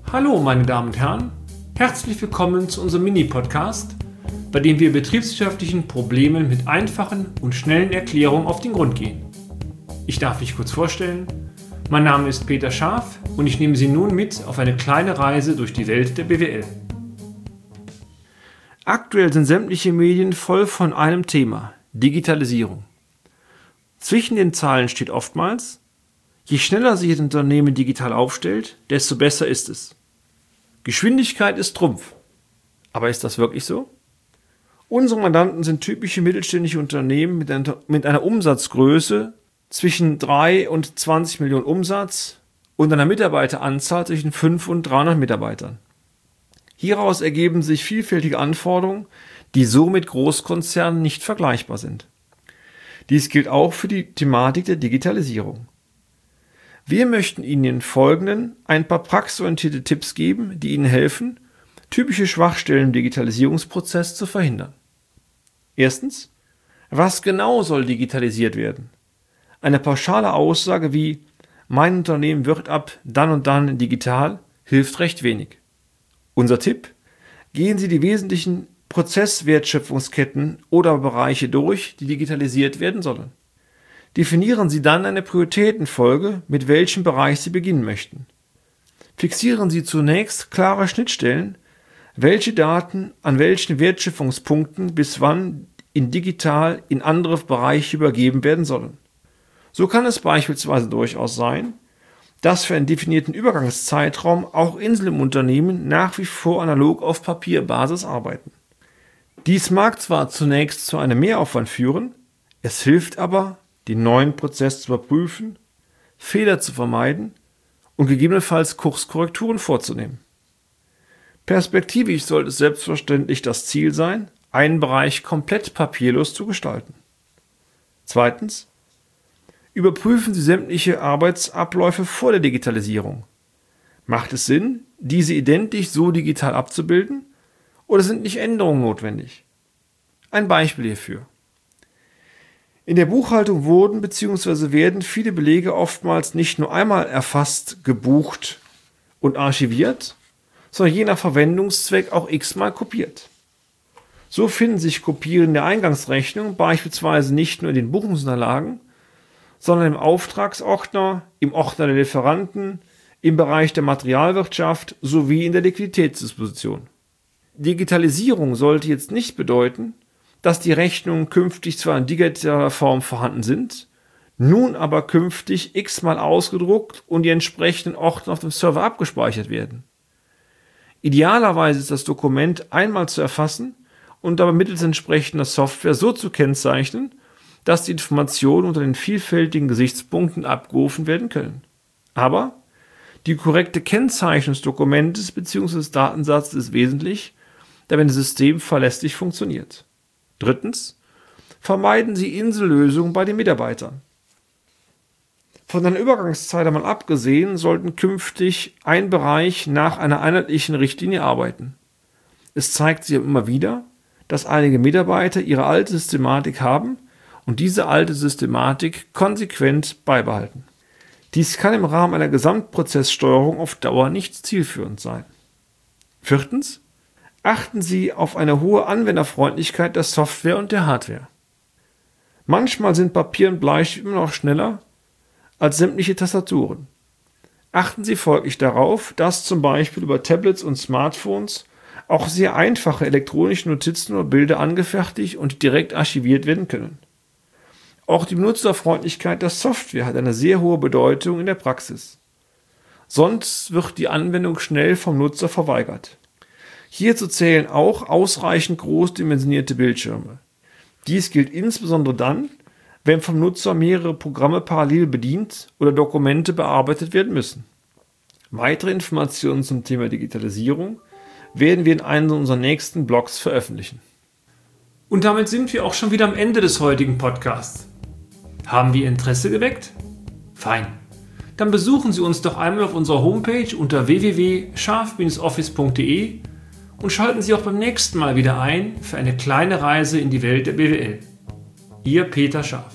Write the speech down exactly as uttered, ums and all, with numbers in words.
Hallo meine Damen und Herren, herzlich willkommen zu unserem Mini-Podcast, bei dem wir betriebswirtschaftlichen Problemen mit einfachen und schnellen Erklärungen auf den Grund gehen. Ich darf mich kurz vorstellen, mein Name ist Peter Scharf und ich nehme Sie nun mit auf eine kleine Reise durch die Welt der B W L. Aktuell sind sämtliche Medien voll von einem Thema, Digitalisierung. Zwischen den Zeilen steht oftmals: Je schneller sich ein Unternehmen digital aufstellt, desto besser ist es. Geschwindigkeit ist Trumpf. Aber ist das wirklich so? Unsere Mandanten sind typische mittelständische Unternehmen mit einer, mit einer Umsatzgröße zwischen drei und zwanzig Millionen Umsatz und einer Mitarbeiteranzahl zwischen fünf und dreihundert Mitarbeitern. Hieraus ergeben sich vielfältige Anforderungen, die so mit Großkonzernen nicht vergleichbar sind. Dies gilt auch für die Thematik der Digitalisierung. Wir möchten Ihnen in den Folgenden ein paar praxisorientierte Tipps geben, die Ihnen helfen, typische Schwachstellen im Digitalisierungsprozess zu verhindern. Erstens: Was genau soll digitalisiert werden? Eine pauschale Aussage wie „Mein Unternehmen wird ab dann und dann digital“ hilft recht wenig. Unser Tipp: Gehen Sie die wesentlichen Prozesswertschöpfungsketten oder Bereiche durch, die digitalisiert werden sollen. Definieren Sie dann eine Prioritätenfolge, mit welchem Bereich Sie beginnen möchten. Fixieren Sie zunächst klare Schnittstellen, welche Daten an welchen Wertschöpfungspunkten bis wann in digital in andere Bereiche übergeben werden sollen. So kann es beispielsweise durchaus sein, dass für einen definierten Übergangszeitraum auch Inseln im Unternehmen nach wie vor analog auf Papierbasis arbeiten. Dies mag zwar zunächst zu einem Mehraufwand führen, es hilft aber, den neuen Prozess zu überprüfen, Fehler zu vermeiden und gegebenenfalls Kurskorrekturen vorzunehmen. Perspektivisch sollte es selbstverständlich das Ziel sein, einen Bereich komplett papierlos zu gestalten. Zweitens: Überprüfen Sie sämtliche Arbeitsabläufe vor der Digitalisierung. Macht es Sinn, diese identisch so digital abzubilden, oder sind nicht Änderungen notwendig? Ein Beispiel hierfür: In der Buchhaltung wurden bzw. werden viele Belege oftmals nicht nur einmal erfasst, gebucht und archiviert, sondern je nach Verwendungszweck auch x-mal kopiert. So finden sich Kopien der Eingangsrechnung beispielsweise nicht nur in den Buchungsunterlagen, sondern im Auftragsordner, im Ordner der Lieferanten, im Bereich der Materialwirtschaft sowie in der Liquiditätsdisposition. Digitalisierung sollte jetzt nicht bedeuten, dass die Rechnungen künftig zwar in digitaler Form vorhanden sind, nun aber künftig x-mal ausgedruckt und die entsprechenden Ordner auf dem Server abgespeichert werden. Idealerweise ist das Dokument einmal zu erfassen und dabei mittels entsprechender Software so zu kennzeichnen, dass die Informationen unter den vielfältigen Gesichtspunkten abgerufen werden können. Aber die korrekte Kennzeichnung des Dokumentes bzw. des Datensatzes ist wesentlich, damit das System verlässlich funktioniert. Drittens: Vermeiden Sie Insellösungen bei den Mitarbeitern. Von einer Übergangszeit einmal abgesehen, sollten künftig ein Bereich nach einer einheitlichen Richtlinie arbeiten. Es zeigt sich immer wieder, dass einige Mitarbeiter ihre alte Systematik haben und diese alte Systematik konsequent beibehalten. Dies kann im Rahmen einer Gesamtprozesssteuerung auf Dauer nicht zielführend sein. Viertens: Achten Sie auf eine hohe Anwenderfreundlichkeit der Software und der Hardware. Manchmal sind Papier und Bleistift immer noch schneller als sämtliche Tastaturen. Achten Sie folglich darauf, dass zum Beispiel über Tablets und Smartphones auch sehr einfache elektronische Notizen oder Bilder angefertigt und direkt archiviert werden können. Auch die Benutzerfreundlichkeit der Software hat eine sehr hohe Bedeutung in der Praxis. Sonst wird die Anwendung schnell vom Nutzer verweigert. Hierzu zählen auch ausreichend großdimensionierte Bildschirme. Dies gilt insbesondere dann, wenn vom Nutzer mehrere Programme parallel bedient oder Dokumente bearbeitet werden müssen. Weitere Informationen zum Thema Digitalisierung werden wir in einem unserer nächsten Blogs veröffentlichen. Und damit sind wir auch schon wieder am Ende des heutigen Podcasts. Haben wir Interesse geweckt? Fein. Dann besuchen Sie uns doch einmal auf unserer Homepage unter w w w punkt scharf Bindestrich office punkt d e und schalten Sie auch beim nächsten Mal wieder ein für eine kleine Reise in die Welt der B W L. Ihr Peter Scharf.